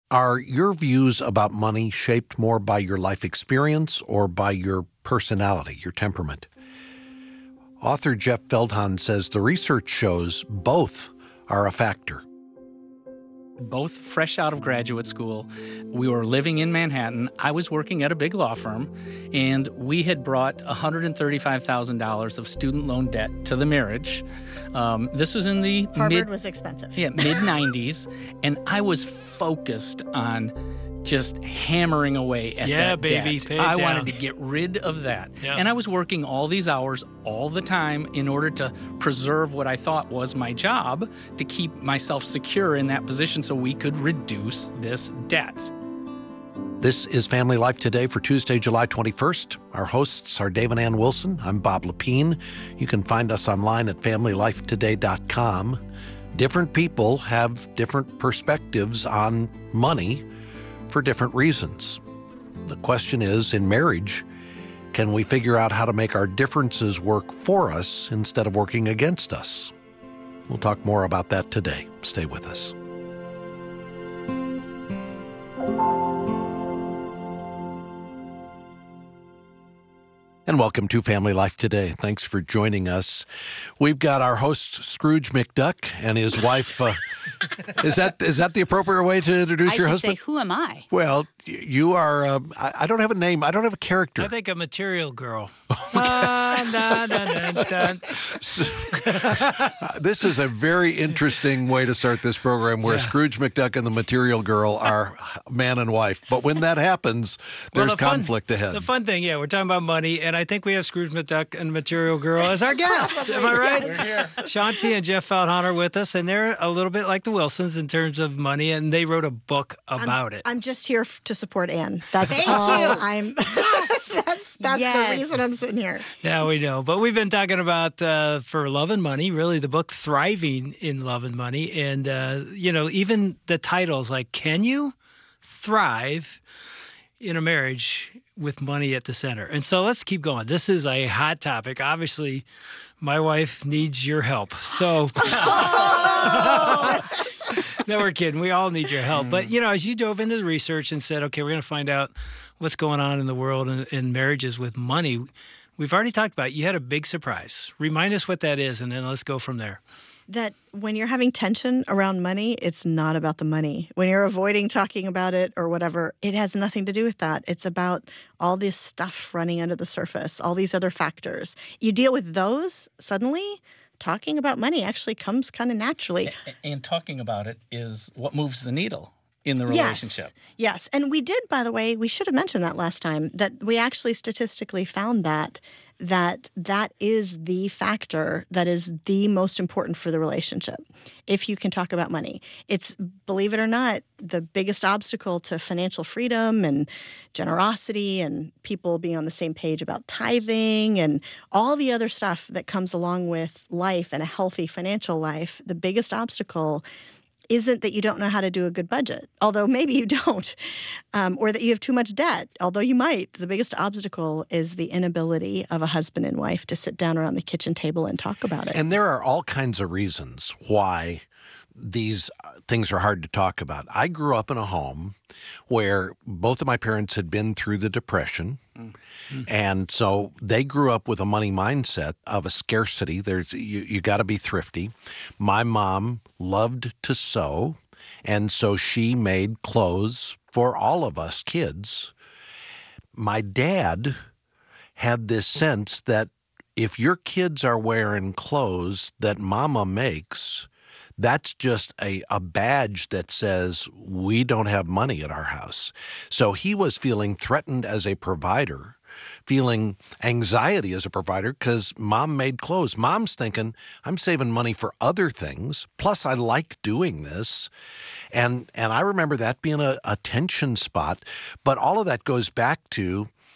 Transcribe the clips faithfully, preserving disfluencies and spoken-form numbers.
Are your views about money shaped more by your life experience or by your personality, your temperament? Author Jeff Feldhahn says the research shows both are a factor. Both fresh out of graduate school. We were living in Manhattan. I was working at a big law firm, and we had brought one hundred thirty-five thousand dollars of student loan debt to the marriage. Um, this was in the Harvard mid, was expensive. Yeah, mid nineties, and I was focused on just hammering away at yeah, that baby, debt. pay it I down. wanted to get rid of that. Yeah. And I was working all these hours all the time in order to preserve what I thought was my job, to keep myself secure in that position so we could reduce this debt. This is Family Life Today for Tuesday, July twenty-first. Our hosts are Dave and Ann Wilson. I'm Bob Lepine. You can find us online at family life today dot com. Different people have different perspectives on money for different reasons. The question is, in marriage, can we figure out how to make our differences work for us instead of working against us? We'll talk more about that today. Stay with us. And welcome to Family Life Today. Thanks for joining us. We've got our host, Scrooge McDuck, and his wife. Uh, is that is that the appropriate way to introduce I your should husband? say, who am I? Well, y- you are. Uh, I, I don't have a name. I don't have a character. I think a material girl. Ah, na, na, na, na. This is a very interesting way to start this program, where Yeah. Scrooge McDuck and the Material Girl are man and wife. But when that happens, Well, there's the fun- conflict ahead. The fun thing, yeah, we're talking about money, and I think we have Scrooge McDuck and Material Girl as our guest. Am I right? Shanti and Jeff Feldhahn are with us, and they're a little bit like the Wilsons in terms of money, and they wrote a book about I'm, it. I'm just here f- to support Ann. That's Thank all you. I'm. that's that's Yes. the reason I'm sitting here. Yeah, we know. But we've been talking about, uh, for Love and Money, really the book Thriving in Love and Money. And, uh, you know, even the titles like, can you thrive in a marriage with money at the center? And so let's keep going. This is a hot topic. Obviously, my wife needs your help. So... No, we're kidding. We all need your help. But, you know, as you dove into the research and said, okay, we're going to find out what's going on in the world and in marriages with money, we've already talked about it. You had a big surprise. Remind us what that is, and then let's go from there. That when you're having tension around money, it's not about the money. When you're avoiding talking about it or whatever, it has nothing to do with that. It's about all this stuff running under the surface, all these other factors. You deal with those, suddenly talking about money actually comes kind of naturally. And, and talking about it is what moves the needle in the relationship. Yes. Yes. And we did, by the way, we should have mentioned that last time, that we actually statistically found that that that is the factor that is the most important for the relationship. If you can talk about money, it's, believe it or not, the biggest obstacle to financial freedom and generosity and people being on the same page about tithing and all the other stuff that comes along with life and a healthy financial life. The biggest obstacle isn't that you don't know how to do a good budget, although maybe you don't, um, or that you have too much debt, although you might. The biggest obstacle is the inability of a husband and wife to sit down around the kitchen table and talk about it. And there are all kinds of reasons why these things are hard to talk about. I grew up in a home where both of my parents had been through the Depression. Mm-hmm. And so they grew up with a money mindset of a scarcity. There's you, you got to be thrifty. My mom loved to sew, and so she made clothes for all of us kids. My dad had this sense that if your kids are wearing clothes that mama makes, that's just a, a badge that says we don't have money at our house. So he was feeling threatened as a provider, feeling anxiety as a provider because mom made clothes. Mom's thinking, I'm saving money for other things. Plus, I like doing this. And and I remember that being a, a tension spot. But all of that goes back to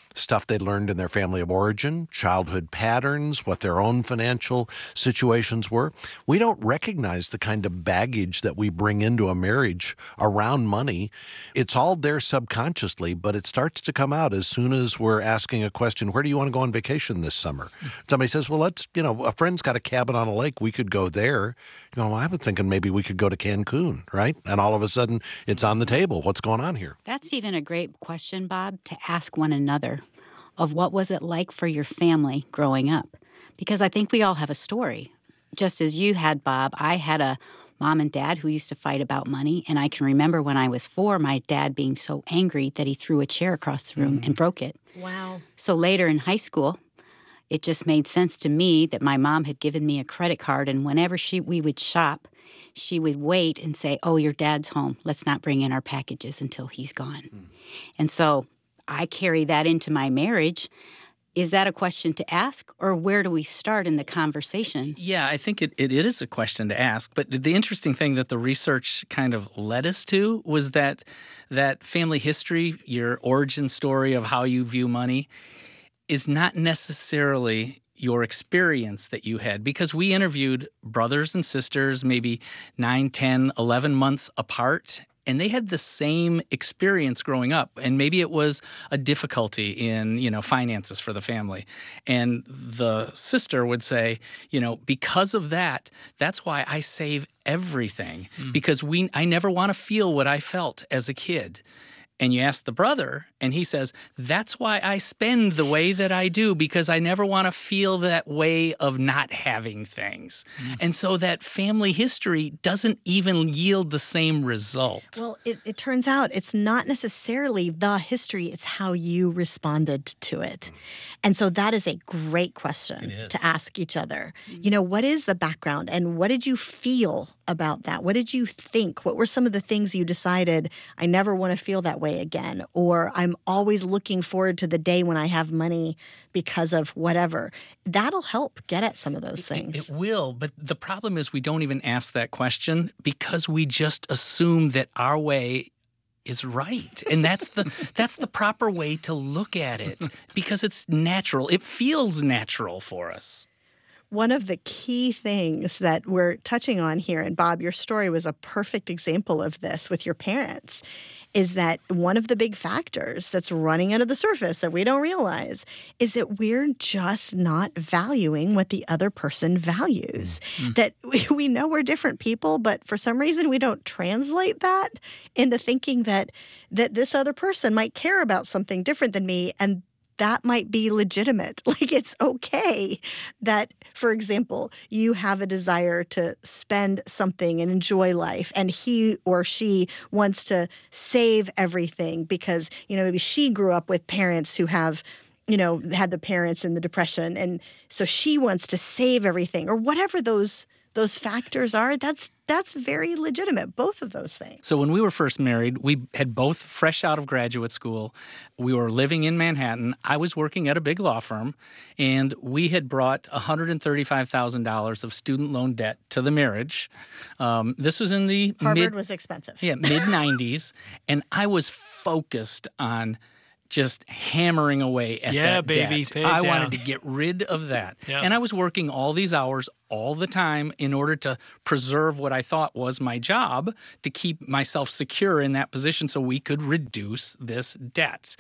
stuff they learned in their family of origin, childhood patterns, what their own financial situations were. We don't recognize the kind of baggage that we bring into a marriage around money. It's all there subconsciously, but it starts to come out as soon as we're asking a question, where do you want to go on vacation this summer? Somebody says, well, let's, you know, a friend's got a cabin on a lake. We could go there. You know, well, I've been thinking maybe we could go to Cancun, right? And all of a sudden it's on the table. What's going on here? That's even a great question, Bob, to ask one another of what was it like for your family growing up? Because I think we all have a story. Just as you had, Bob, I had a mom and dad who used to fight about money. And I can remember when I was four, my dad being so angry that he threw a chair across the room mm. and broke it. Wow. So later in high school, it just made sense to me that my mom had given me a credit card. And whenever she we would shop, she would wait and say, oh, your dad's home. Let's not bring in our packages until he's gone. Mm. And so I carry that into my marriage. Is that a question to ask, or where do we start in the conversation? Yeah, I think it, it is a question to ask. But the interesting thing that the research kind of led us to was that that family history, your origin story of how you view money, is not necessarily your experience that you had, because we interviewed brothers and sisters maybe nine, ten, eleven months apart, and they had the same experience growing up. And maybe it was a difficulty in, you know, finances for the family. And the sister would say, you know, because of that, that's why I save everything, mm. because we I never want to feel what I felt as a kid. And you ask the brother, and he says, that's why I spend the way that I do, because I never want to feel that way of not having things. Mm. And so that family history doesn't even yield the same result. Well, it, it turns out it's not necessarily the history, it's how you responded to it. And so that is a great question to ask each other. You know, what is the background, and what did you feel about that? What did you think? What were some of the things you decided, I never want to feel that way again, or I'm always looking forward to the day when I have money because of whatever? That'll help get at some of those things. It, it will, but the problem is we don't even ask that question because we just assume that our way is right. And that's the that's the proper way to look at it, because it's natural. It feels natural for us. One of the key things that we're touching on here, and Bob, your story was a perfect example of this with your parents, is that one of the big factors that's running under the surface that we don't realize is that we're just not valuing what the other person values. Mm-hmm. That we, we know we're different people, but for some reason we don't translate that into thinking that that this other person might care about something different than me, and that might be legitimate. Like, it's okay that, for example, you have a desire to spend something and enjoy life, and he or she wants to save everything because, you know, maybe she grew up with parents who have, you know, had the parents in the Depression, and so she wants to save everything, or whatever those those factors are. That's that's very legitimate, both of those things. So when we were first married, we had both fresh out of graduate school. We were living in Manhattan. I was working at a big law firm, and we had brought one hundred thirty-five thousand dollars of student loan debt to the marriage. Um, this was in the Harvard mid, was expensive. Yeah, mid nineties, and I was focused on just hammering away at yeah, that baby, debt. pay it I down. wanted to get rid of that. Yep. And I was working all these hours all the time in order to preserve what I thought was my job, to keep myself secure in that position so we could reduce this debt.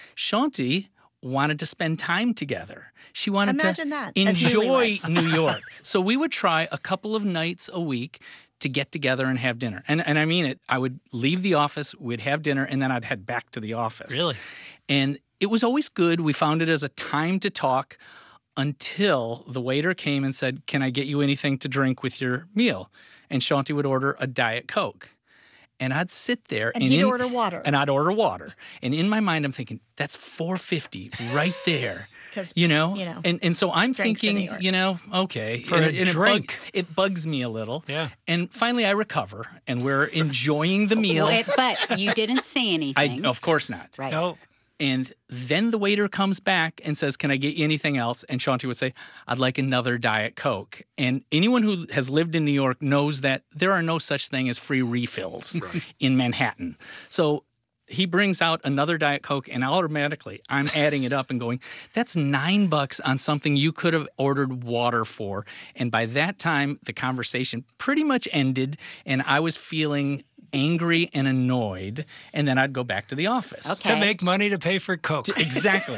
Shanti wanted to spend time together. She wanted Imagine to that, as enjoy newlyweds. New York. So we would try a couple of nights a week to get together and have dinner. And and I mean it. I would leave the office, we'd have dinner, and then I'd head back to the office. Really? And it was always good. We found it as a time to talk until the waiter came and said, can I get you anything to drink with your meal? And Shanti would order a Diet Coke. And I'd sit there. And, and he'd in, order water. And I'd order water. And in my mind, I'm thinking, that's four fifty right there. You know? you know, and and so I'm drinks in New thinking, York. you know, okay. For and, a and it, drink. bug, it bugs me a little. Yeah. And finally I recover, and we're enjoying the meal. Well, it, but you didn't say I, anything. of course not. Right. No. And then the waiter comes back and says, can I get you anything else? And Shanti would say, I'd like another Diet Coke. And anyone who has lived in New York knows that there are no such thing as free refills right. in Manhattan. So he brings out another Diet Coke, and automatically I'm adding it up and going, that's nine bucks on something you could have ordered water for. And by that time, the conversation pretty much ended, and I was feeling angry and annoyed, and then I'd go back to the office. Okay. To make money to pay for Coke. Exactly.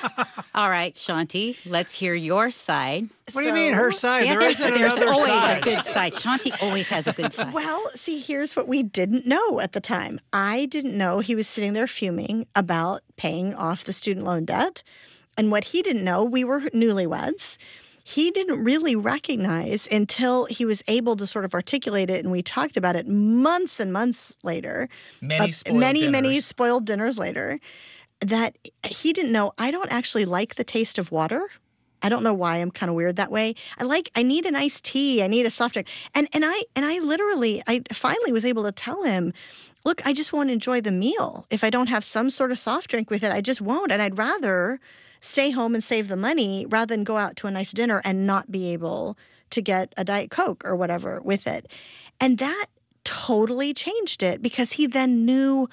All right, Shanti, let's hear your side. What do you mean, her side? Yeah, there there's, isn't there's another always side. a good side. Shanti always has a good side. Well, see, here's what we didn't know at the time. I didn't know he was sitting there fuming about paying off the student loan debt. And what he didn't know, we were newlyweds. He didn't really recognize until he was able to sort of articulate it, and we talked about it months and months later. Many uh, spoiled many, dinners. many spoiled dinners later, that he didn't know I don't actually like the taste of water. I don't know why I'm kind of weird that way. I like I need an iced tea. I need a soft drink. And and I and I literally I finally was able to tell him, look, I just won't enjoy the meal if I don't have some sort of soft drink with it. I just won't, and I'd rather stay home and save the money rather than go out to a nice dinner and not be able to get a Diet Coke or whatever with it. And that totally changed it because he then knew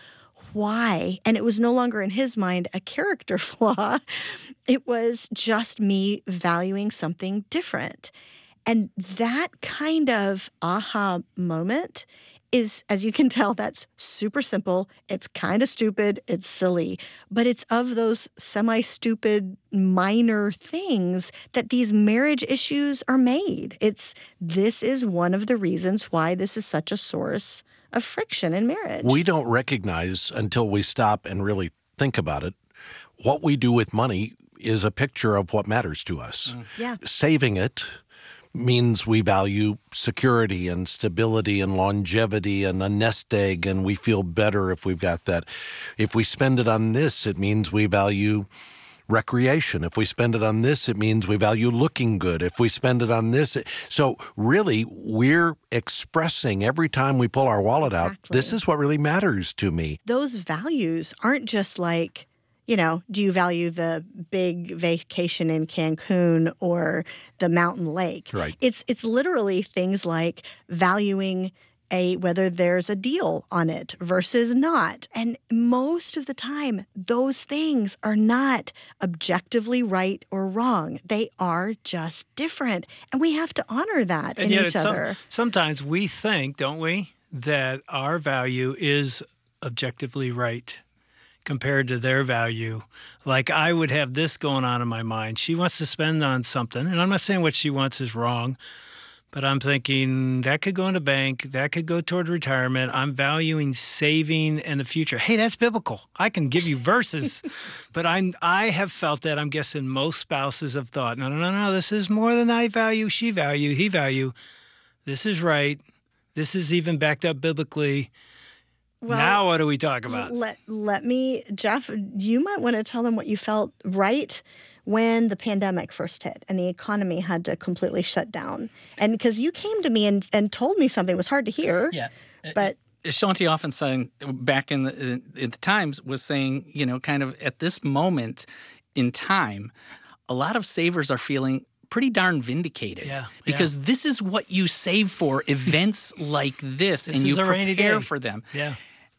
why. And it was no longer in his mind a character flaw. It was just me valuing something different. And that kind of aha moment is, as you can tell, that's super simple. It's kind of stupid. It's silly. But it's of those semi-stupid minor things that these marriage issues are made. It's this is one of the reasons why this is such a source of friction in marriage. We don't recognize until we stop and really think about it. What we do with money is a picture of what matters to us. Mm. Yeah. Saving it means we value security and stability and longevity and a nest egg, and we feel better if we've got that. If we spend it on this, it means we value recreation. If we spend it on this, it means we value looking good. If we spend it on this, it, so really we're expressing every time we pull our wallet out, Exactly. this is what really matters to me. Those values aren't just like, you know, do you value the big vacation in Cancun or the mountain lake? Right. It's it's literally things like valuing a whether there's a deal on it versus not. And most of the time, those things are not objectively right or wrong. They are just different. And we have to honor that And in yet each it's some- other. sometimes we think, don't we, that our value is objectively right compared to their value. Like I would have this going on in my mind. She wants to spend on something, and I'm not saying what she wants is wrong, but I'm thinking that could go in a bank, that could go toward retirement. I'm valuing saving and the future. Hey, that's biblical. I can give you verses, but I'm I have felt that. I'm guessing most spouses have thought, no, no, no, no, this is more than I value, she value, he value. This is right. This is even backed up biblically. Well, now what do we talk about? Let let me, Jeff, you might want to tell them what you felt right when the pandemic first hit and the economy had to completely shut down. And because you came to me and, and told me something, it was hard to hear. Yeah. But Shanti often saying back in the, in the Times was saying, you know, kind of at this moment in time, a lot of savers are feeling pretty darn vindicated. Yeah, because this is what you save for, events like this, This and is you a rainy prepare day. for them. Yeah.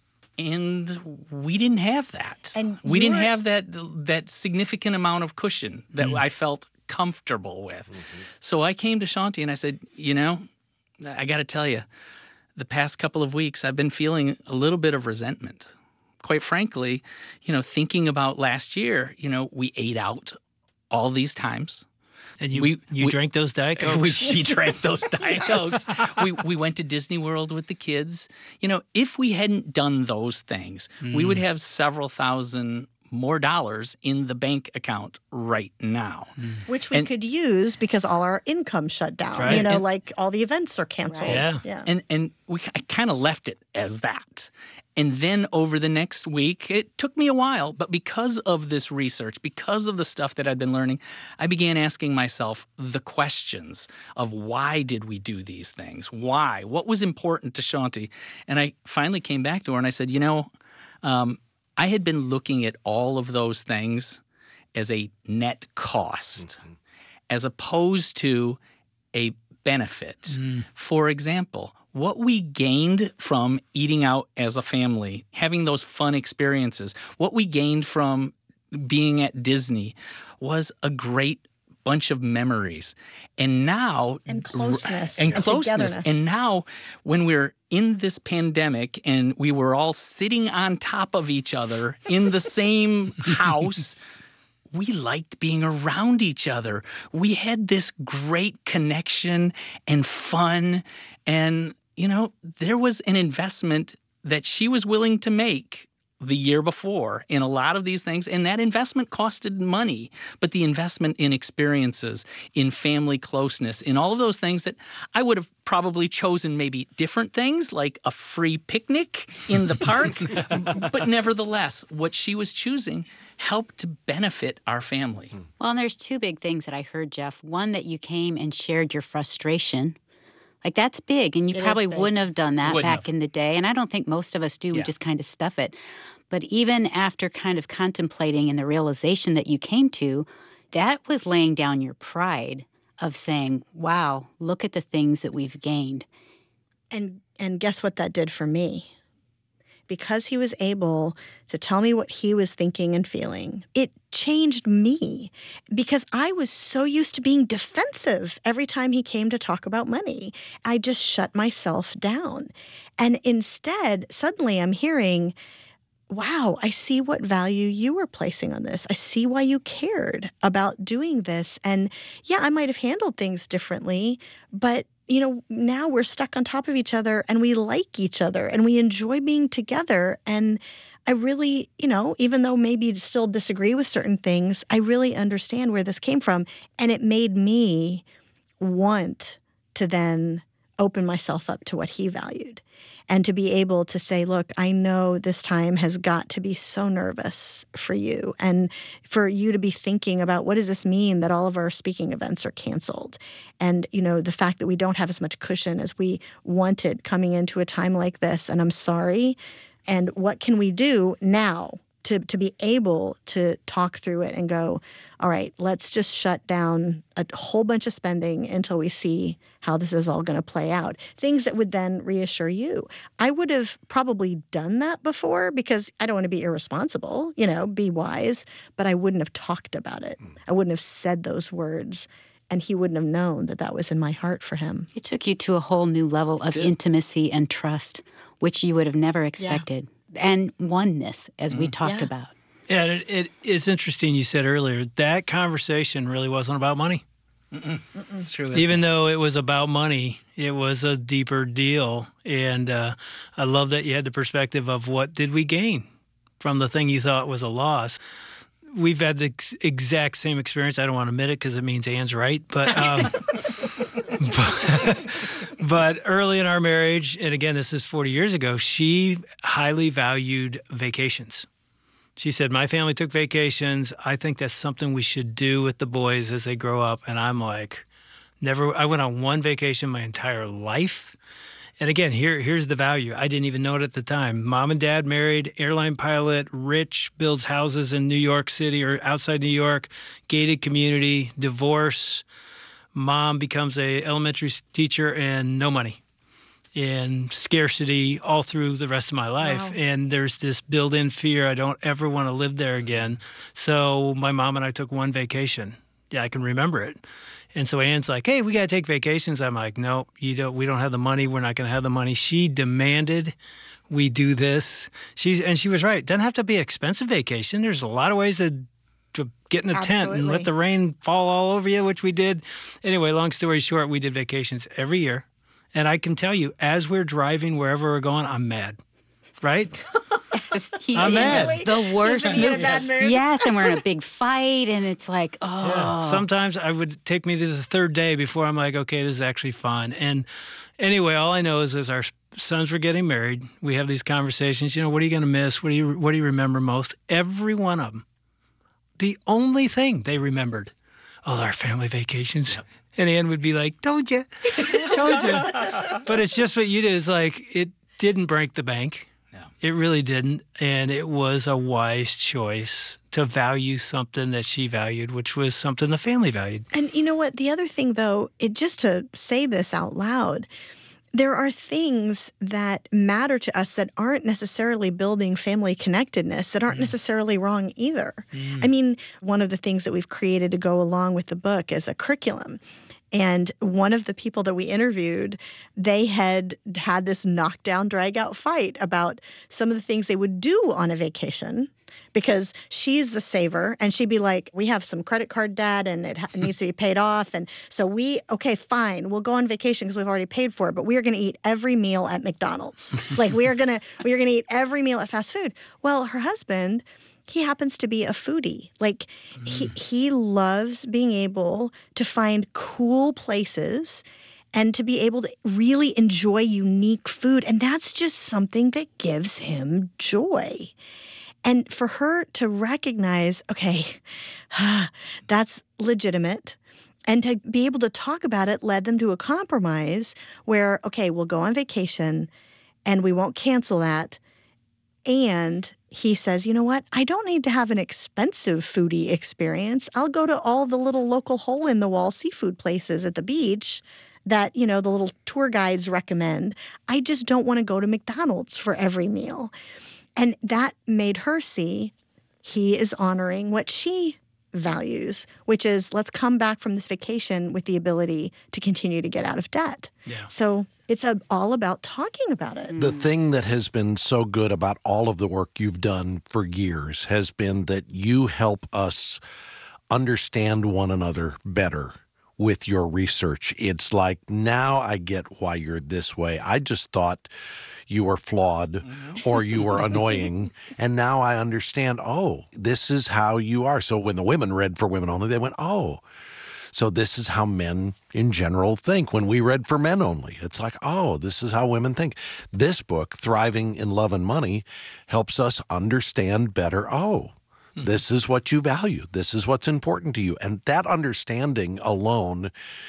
And we didn't have that. And we didn't you're- have that that significant amount of cushion that Mm. I felt comfortable with. So I came to Shanti and I said, you know, I got to tell you, the past couple of weeks I've been feeling a little bit of resentment. Quite frankly, you know, thinking about last year, you know, we ate out all these times. And you We- you we- drank those Diet Cokes? We, she drank those Diet Cokes. We, we went to Disney World with the kids. You know, if we hadn't done those things, we would have several thousand more dollars in the bank account right now. which we And- could use because all our income shut down. Right. You know, And- like all the events are canceled. Right. Yeah. yeah. And and we I kind of left it as that. And then over the next week, it took me a while, but because of this research, because of the stuff that I'd been learning, I began asking myself the questions of why did we do these things? Why? What was important to Shanti? And I finally came back to her and I said, you know, um, I had been looking at all of those things as a net cost, as opposed to a benefit. For example, what we gained from eating out as a family, having those fun experiences, what we gained from being at Disney was a great bunch of memories. And now And closeness. and and closeness. togetherness. And now when we're in this pandemic and we were all sitting on top of each other in the same house, we liked being around each other. We had this great connection and fun. And, you know, there was an investment that she was willing to make the year before in a lot of these things. And that investment costed money. But the investment in experiences, in family closeness, in all of those things that I would have probably chosen maybe different things like a free picnic in the park. But nevertheless, what she was choosing helped to benefit our family. Well, and there's two big things that I heard, Jeff. One, that you came and shared your frustration. Like, that's big, and you It is probably big. wouldn't have done that Wouldn't back have. in the day. And I don't think most of us do. We Yeah. just kind of stuff it. But even after kind of contemplating and the realization that you came to, that was laying down your pride of saying, wow, look at the things that we've gained. And and guess what that did for me? Because he was able to tell me what he was thinking and feeling, it changed me because I was so used to being defensive every time he came to talk about money. I just shut myself down. And instead, suddenly I'm hearing, wow, I see what value you were placing on this. I see why you cared about doing this. And yeah, I might have handled things differently, but you know, now we're stuck on top of each other and we like each other and we enjoy being together. And I really, you know, even though maybe you still disagree with certain things, I really understand where this came from. And it made me want to then open myself up to what he valued and to be able to say, look, I know this time has got to be so nervous for you and for you to be thinking about what does this mean that all of our speaking events are canceled? And, you know, the fact that we don't have as much cushion as we wanted coming into a time like this. And I'm sorry. And what can we do now to, to be able to talk through it and go, all right, let's just shut down a whole bunch of spending until we see how this is all going to play out. Things that would then reassure you. I would have probably done that before because I don't want to be irresponsible, you know, be wise, but I wouldn't have talked about it. I wouldn't have said those words, and he wouldn't have known that that was in my heart for him. It took you to a whole new level of intimacy and trust, which you would have never expected. And oneness, as we talked Yeah. about. Yeah, it, it is interesting you said earlier, that conversation really wasn't about money. It's true. Even though it was about money, it was a deeper deal. And uh, I love that you had the perspective of what did we gain from the thing you thought was a loss. We've had the ex- exact same experience. I don't want to admit it because it means Anne's right. But, um, but, but early in our marriage, and again, this is forty years ago, she highly valued vacations. She said, my family took vacations. I think that's something we should do with the boys as they grow up. And I'm like, never, I went on one vacation my entire life. And again, here, here's the value. I didn't even know it at the time. Mom and dad married, airline pilot, rich, builds houses in New York City or outside New York, gated community, divorce. Mom becomes a elementary teacher and no money. In scarcity all through the rest of my life. Wow. And there's this built-in fear. I don't ever want to live there again. So my mom and I took one vacation. Yeah, I can remember it. And so Anne's like, hey, we got to take vacations. I'm like, no, you don't. We don't have the money. We're not going to have the money. She demanded we do this. She's, and she was right. Doesn't have to be an expensive vacation. There's a lot of ways to, to get in a tent and let Absolutely. the rain fall all over you, which we did. Anyway, long story short, we did vacations every year. And I can tell you, as we're driving wherever we're going, I'm mad, right? He's I'm in mad. the worst He's in a mood. bad mood. Yes, and we're in a big fight, and it's like, oh. Yeah. Sometimes I would take me to the third day before I'm like, okay, this is actually fun. And anyway, all I know is as our sons were getting married, we have these conversations. You know, what are you going to miss? What do you What do you remember most? Every one of them. The only thing they remembered, oh, our family vacations. Yep. And Ann would be like, told you, told you. But it's just what you did. It's like, it didn't break the bank. No. It really didn't. And it was a wise choice to value something that she valued, which was something the family valued. And you know what? The other thing, though, it just to say this out loud, there are things that matter to us that aren't necessarily building family connectedness, that aren't mm. necessarily wrong either. Mm. I mean, one of the things that we've created to go along with the book is a curriculum. And one of the people that we interviewed, they had had this knockdown, drag-out fight about some of the things they would do on a vacation, because she's the saver, and she'd be like, we have some credit card debt, and it, ha- it needs to be paid off. And so we, okay, fine, we'll go on vacation because we've already paid for it, but we are going to eat every meal at McDonald's. Like, we are going to we are going to eat every meal at fast food. Well, her husband, he happens to be a foodie. Like, mm. he he loves being able to find cool places and to be able to really enjoy unique food. And that's just something that gives him joy. And for her to recognize, okay, that's legitimate, and to be able to talk about it led them to a compromise where, okay, we'll go on vacation and we won't cancel that. And he says, you know what? I don't need to have an expensive foodie experience. I'll go to all the little local hole-in-the-wall seafood places at the beach that, you know, the little tour guides recommend. I just don't want to go to McDonald's for every meal. And that made her see he is honoring what she values, which is, let's come back from this vacation with the ability to continue to get out of debt. Yeah. So it's a, all about talking about it. The thing that has been so good about all of the work you've done for years has been that you help us understand one another better with your research. It's like, now I get why you're this way. I just thought you were flawed mm-hmm. or you were annoying. And now I understand, oh, this is how you are. So when the women read For Women Only, they went, oh, so this is how men in general think. When we read For Men Only, it's like, oh, this is how women think. This book, Thriving in Love and Money, helps us understand better, oh, mm-hmm. this is what you value. This is what's important to you. And that understanding alone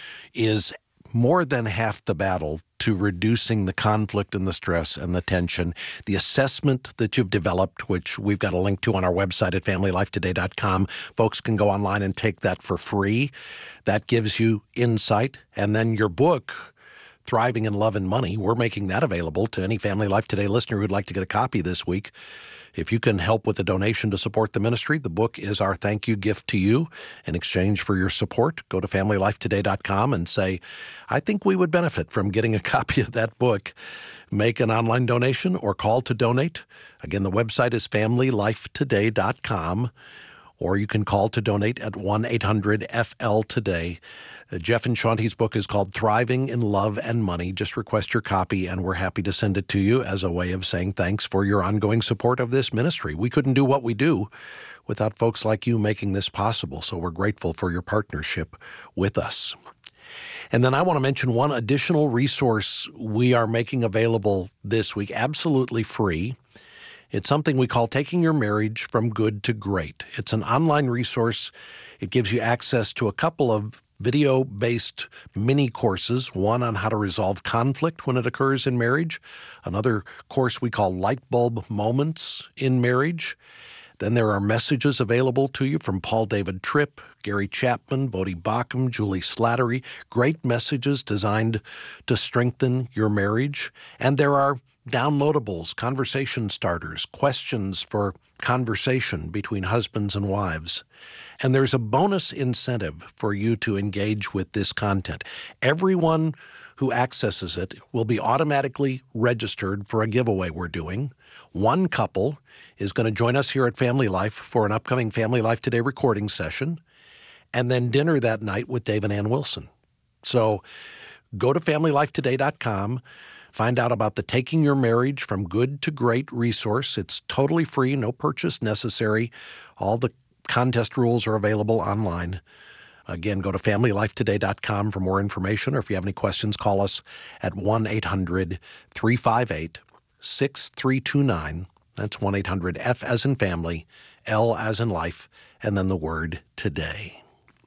is more than half the battle to reducing the conflict and the stress and the tension. The assessment that you've developed, which we've got a link to on our website at family life today dot com, folks can go online and take that for free. That gives you insight. And then your book, Thriving in Love and Money, we're making that available to any Family Life Today listener who'd like to get a copy this week. If you can help with a donation to support the ministry, the book is our thank you gift to you. In exchange for your support, go to family life today dot com and say, I think we would benefit from getting a copy of that book. Make an online donation or call to donate. Again, the website is family life today dot com, or you can call to donate at one eight hundred F L today. Uh, Jeff and Shaunti's book is called Thriving in Love and Money. Just request your copy, and we're happy to send it to you as a way of saying thanks for your ongoing support of this ministry. We couldn't do what we do without folks like you making this possible, so we're grateful for your partnership with us. And then I want to mention one additional resource we are making available this week, absolutely free. It's something we call Taking Your Marriage from Good to Great. It's an online resource. It gives you access to a couple of video-based mini courses, one on how to resolve conflict when it occurs in marriage, another course we call Light Bulb Moments in Marriage. Then there are messages available to you from Paul David Tripp, Gary Chapman, Bodhi Bacham, Julie Slattery, great messages designed to strengthen your marriage. And there are downloadables, conversation starters, questions for conversation between husbands and wives. And there's a bonus incentive for you to engage with this content. Everyone who accesses it will be automatically registered for a giveaway we're doing. One couple is going to join us here at Family Life for an upcoming Family Life Today recording session, and then dinner that night with Dave and Ann Wilson. So go to family life today dot com. Find out about the Taking Your Marriage from Good to Great resource. It's totally free, no purchase necessary. All the contest rules are available online. Again, go to family life today dot com for more information, or if you have any questions, call us at one eight hundred three five eight six three two nine. That's one eight hundred F as in family, L as in life, and then the word today.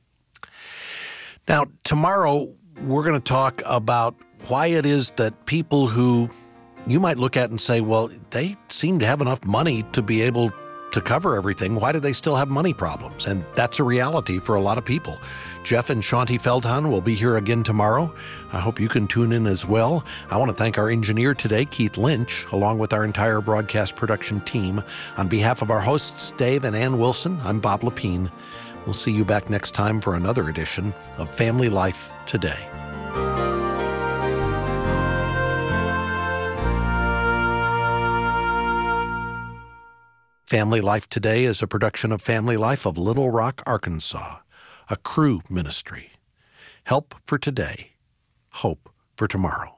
Now, tomorrow we're going to talk about why it is that people who you might look at and say, well, they seem to have enough money to be able to to cover everything, why do they still have money problems? And that's a reality for a lot of people. Jeff and Shanti Feldhahn will be here again tomorrow. I hope you can tune in as well. I want to thank our engineer today, Keith Lynch, along with our entire broadcast production team. On behalf of our hosts, Dave and Ann Wilson, I'm Bob Lepine. We'll see you back next time for another edition of Family Life Today. Family Life Today is a production of Family Life of Little Rock, Arkansas, a Cru ministry. Help for today, hope for tomorrow.